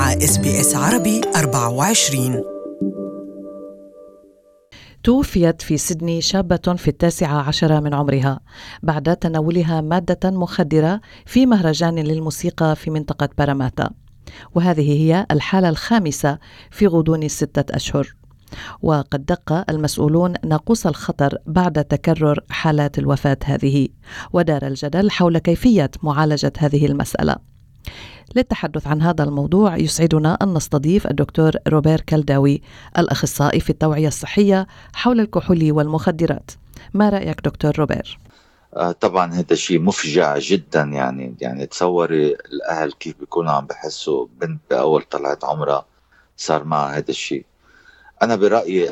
مع SBS عربي 24. توفيت في سيدني شابة في 19 من عمرها بعد تناولها مادة مخدرة في مهرجان للموسيقى في منطقة باراماتا، وهذه هي الحالة الخامسة في غضون 6 أشهر. وقد دق المسؤولون ناقوس الخطر بعد تكرر حالات الوفاة هذه، ودار الجدل حول كيفية معالجة هذه المسألة. للتحدث عن هذا الموضوع يسعدنا أن نستضيف الدكتور روبير كالداوي، الأخصائي في التوعية الصحية حول الكحول والمخدرات. ما رأيك دكتور روبير؟ طبعا هذا شيء مفجع جدا، يعني تصوري الأهل كيف بيكونوا عم بحسوا بنت بأول طلعت عمرها صار معها هذا الشيء. أنا برأيي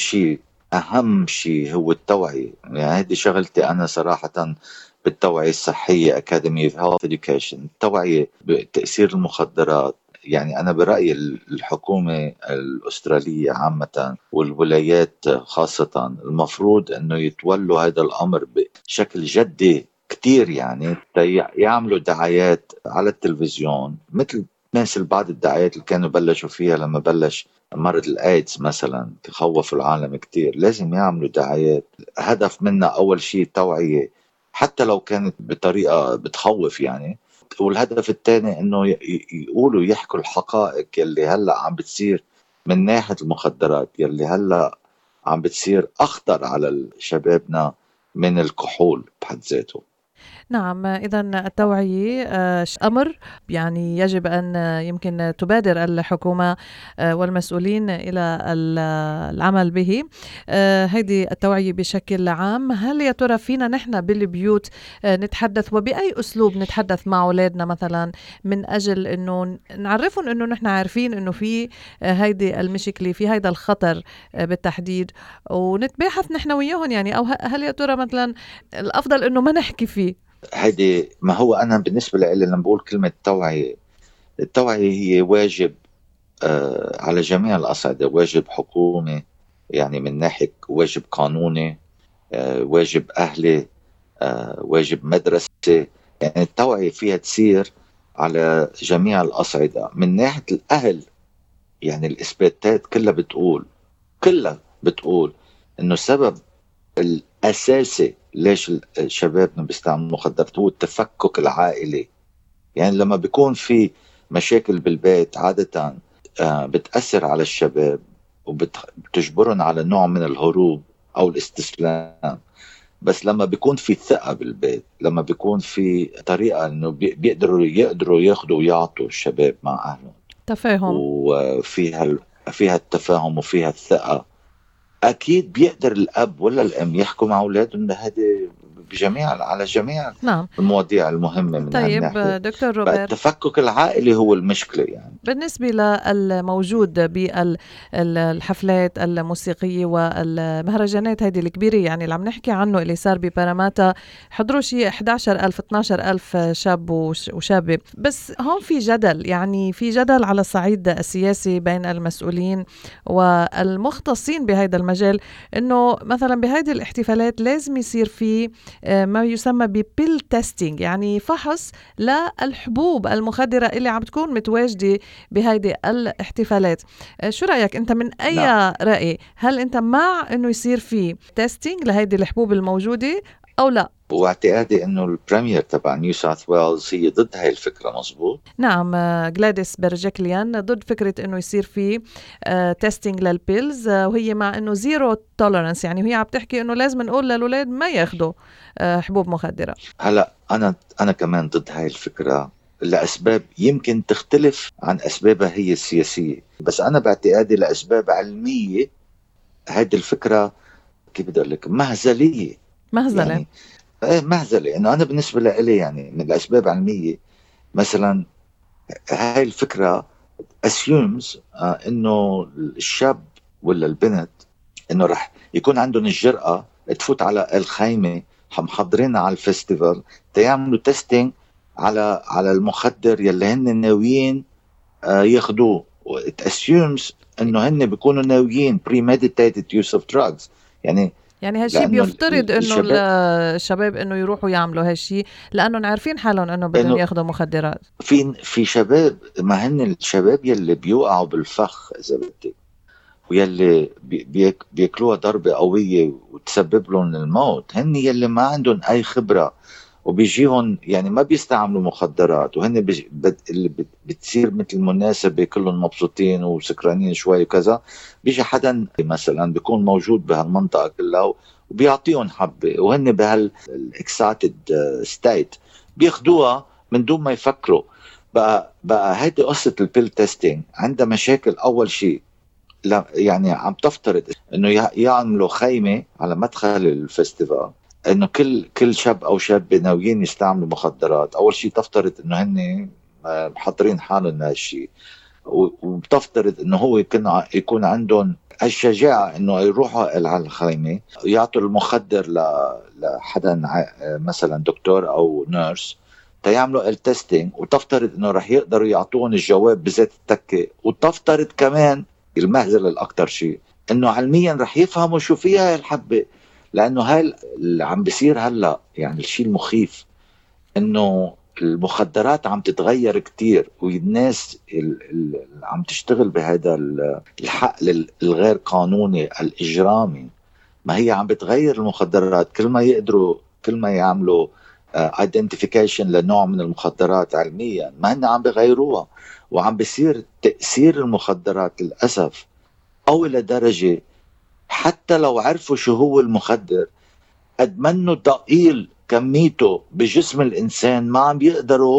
أهم شيء هو التوعية. يعني هذه شغلتي أنا صراحة بالتوعية الصحية Academy of Health Education، التوعية بتأثير المخدرات. يعني أنا برأيي الحكومة الأسترالية عامة والولايات خاصة المفروض أنه يتولوا هذا الأمر بشكل جدي كتير، يعني يعملوا دعايات على التلفزيون مثل بعض الدعايات اللي كانوا بلشوا فيها لما بلش مرض الآيدز مثلا، تخوفوا العالم كتير. لازم يعملوا دعايات هدف منها أول شيء توعية، حتى لو كانت بطريقة بتخوف يعني. والهدف الثاني انه يقولوا يحكوا الحقائق يلي هلا عم بتصير من ناحية المخدرات، يلي هلا عم بتصير اخطر على شبابنا من الكحول بحد ذاته. نعم، إذن التوعية أمر يعني يجب أن يمكن تبادر الحكومة والمسؤولين إلى العمل به. هذه التوعية بشكل عام، هل يا ترى فينا نحن بالبيوت نتحدث، وبأي أسلوب نتحدث مع أولادنا مثلا، من أجل أنه نعرفهم أنه نحن عارفين أنه في هيدي المشكلة، في هيدا الخطر بالتحديد، ونتباحث نحن وياهم يعني؟ أو هل يا ترى مثلا الأفضل أنه ما نحكي فيه؟ هيدي ما هو أنا بالنسبة لي لما بقول كلمة التوعية هي واجب على جميع الأصعدة، واجب حكومي يعني من ناحية واجب قانوني، واجب أهلي، واجب مدرسة. يعني التوعية فيها تصير على جميع الأصعدة. من ناحية الأهل يعني الإثباتات كلها بتقول إنه السبب الأساسي ليش شبابنا بيستعملوا مخدرات هو التفكك العائلي. يعني لما بيكون في مشاكل بالبيت عادة بتأثر على الشباب وبتجبرهم على نوع من الهروب أو الاستسلام. بس لما بيكون في ثقة بالبيت، لما بيكون في طريقة إنه يقدروا ياخدوا ويعطوا الشباب مع أهلهم، تفاهم، فيها التفاهم وفيها الثقة، أكيد بيقدر الأب ولا الأم يحكوا مع أولادهم هذه على جميع نعم. المواضيع المهمة من طيب هالناحية. دكتور روبير، التفكك العائلي هو المشكلة يعني. بالنسبة للموجود بالحفلات الموسيقية والمهرجانات هذه الكبيرة يعني اللي عم نحكي عنه، اللي صار بباراماتا، حضروا شيء 11,000 12,000 شاب وشابة. بس هون في جدل، يعني في جدل على الصعيد السياسي بين المسؤولين والمختصين بهذا المجال، انه مثلا بهذه الاحتفالات لازم يصير في ما يسمى ببيل تيستينج، يعني فحص للحبوب المخدرة اللي عم تكون متواجدة بهيدي الاحتفالات. شو رأيك أنت؟ من أي رأي؟ هل أنت مع أنه يصير في تيستينج لهيدي الحبوب الموجودة أو لا؟ واعتقادي انه البريمير تبع نيو ساوث ويلز هي ضد هاي الفكرة، مزبوط؟ نعم، غلاديس برجكليان ضد فكرة انه يصير في تيستينج للبيلز، وهي مع انه زيرو تولرنس، يعني وهي عم تحكي انه لازم نقول للأولاد ما ياخدوا حبوب مخدرة. هلا انا كمان ضد هاي الفكرة لأسباب يمكن تختلف عن أسبابها هي السياسية، بس أنا باعتقادي لأسباب علمية هذه الفكرة كيف بدي أقول لك مهزلة. يعني مهزلة إنه أنا بالنسبة لي يعني من الأسباب علمية. مثلا هاي الفكرة assumes إنه الشاب ولا البنت إنه رح يكون عندهم الجرأة تفوت على الخيمة محضرين على الفستيفال تيعملوا تيستينج على المخدر يلي هن ناويين ياخدوه. it assumes إنه هن بيكونوا ناويين premeditated use of drugs، يعني يعني هالشي بيفترض انه الشباب انه يروحوا يعملوا هالشي لانهم عارفين حالهم انه بدهم ياخذوا مخدرات. في شباب، ما هن الشباب يلي بيوقعوا بالفخ اذا بدك، ويلي بياكلوها ضربة قوية وتسبب لهم الموت، هن يلي ما عندهم اي خبرة وبيجيهم يعني ما بيستعملوا مخدرات، وهن اللي بتصير مثل مناسبة كلهم مبسوطين وسكرانين شوي وكذا، بيجي حدا مثلا بيكون موجود بهالمنطقة كلها وبيعطيهم حبة، وهن بهالاكسايتد ستيت بياخدوها من دون ما يفكروا. بقى هيدي قصة البيل تيستينج عندها مشاكل. أول شيء يعني عم تفترض انه يعملوا خيمة على مدخل الفستيفال، انه كل شاب او شابة ناويين يستعملوا مخدرات، اول شيء تفترض انه هن محضرين حالهم لهالشيء، وبتفترض انه هو يكون عندهم الشجاعة انه يروحوا على الخيمة يعطوا المخدر لحدا مثلا دكتور او نيرس تيعملوا التستينج، وتفترض انه رح يقدروا يعطون الجواب بذات التكة، وتفترض كمان المهزل الأكتر شيء إنه علميا رح يفهموا شو فيها الحبة، لأنه هاي اللي عم بيصير هلأ. يعني الشيء المخيف إنه المخدرات عم تتغير كتير، والناس اللي عم تشتغل بهذا الحقل الغير قانوني الإجرامي، ما هي عم بتغير المخدرات. كل ما يقدروا كل ما يعملوا identification لنوع من المخدرات علميا، ما هن عم بغيروها، وعم بيصير تأثير المخدرات للأسف أو إلى درجة حتى لو عرفوا شو هو المخدر قد منه ضئيل كميته بجسم الإنسان ما عم بيقدروا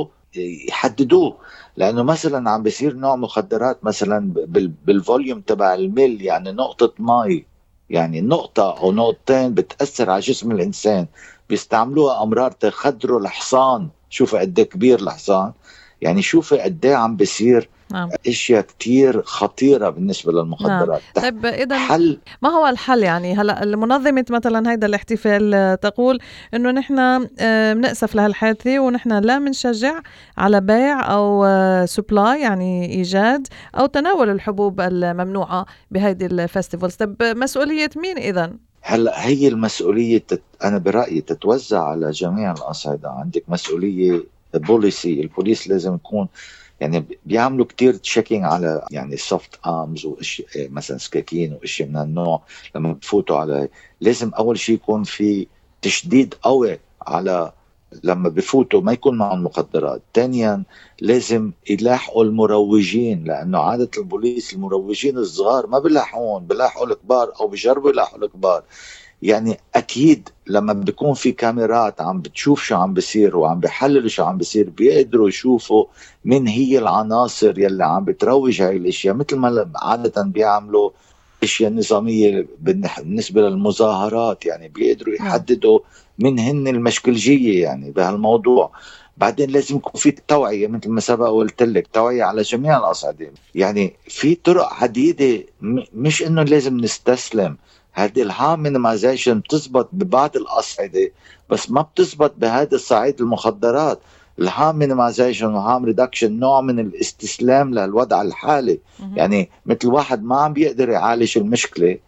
يحددوه. لأنه مثلا عم بيصير نوع مخدرات مثلا بالفوليوم تبع الميل، يعني نقطة ماء، يعني نقطة أو نقطتين بتأثر على جسم الإنسان، بيستعملوها أمرار تخدروا الحصان. شوف قد كبير الحصان، يعني شوف قد عم بيصير اشياء كتير خطيره بالنسبه للمخدرات. طيب اذا ما هو الحل؟ يعني هلا المنظمه مثلا هيدا الاحتفال تقول انه نحن بنأسف لهالحادثه، ونحن لا بنشجع على بيع او سبلاي يعني ايجاد او تناول الحبوب الممنوعه بهيدي الفستيفالز. طب مسؤوليه مين اذا؟ هلا هي المسؤوليه انا برايي تتوزع على جميع الاصعده. عندك مسؤوليه بوليسي، البوليس لازم يكون يعني بيعملوا كتير تشيكينج على يعني سوفت آرمز واشياء مثلا سكاكين واشياء من النوع. لما بفوتوا على لازم اول شيء يكون في تشديد قوي على لما بفوتوا ما يكون معهم مخدرات. ثانيا لازم يلاحقوا المروجين، لانه عادة البوليس المروجين الصغار ما بيلاحقون، بيلاحقوا الكبار او بيجربوا يلاحقوا الكبار. يعني أكيد لما بيكون في كاميرات عم بتشوف شو عم بيصير وعم بيحللوا شو عم بيصير، بيقدروا يشوفوا من هي العناصر يلي عم بتروج هاي الاشياء، مثل ما عادة بيعملوا اشياء نظامية بالنسبة للمظاهرات. يعني بيقدروا يحددوا من هن المشكلجية يعني بهالموضوع. بعدين لازم يكون في توعية مثل ما سبق وقلت لك، توعية على جميع الأصعدة. يعني في طرق عديدة، مش إنه لازم نستسلم. هذه الهارم مينيمايزيشن بتزبط ببعض الأصعدة بس ما بتزبط بهذا الصعيد المخدرات. الهارم مينيمايزيشن والهارم ريدكشن نوع من الاستسلام للوضع الحالي. يعني مثل واحد ما عم بيقدر يعالج المشكلة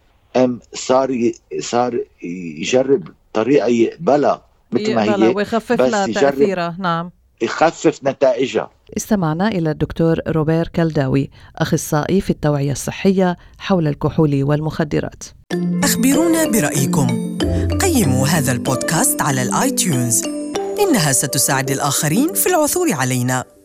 صار يجرب طريقة يقبلها مثل ما هي ويخفف لها تأثيرها. نعم، يخفف نتائجها. استمعنا إلى الدكتور روبير كالداوي، أخصائي في التوعية الصحية حول الكحول والمخدرات. أخبرونا برأيكم، قيموا هذا البودكاست على الآيتيونز، إنها ستساعد الآخرين في العثور علينا.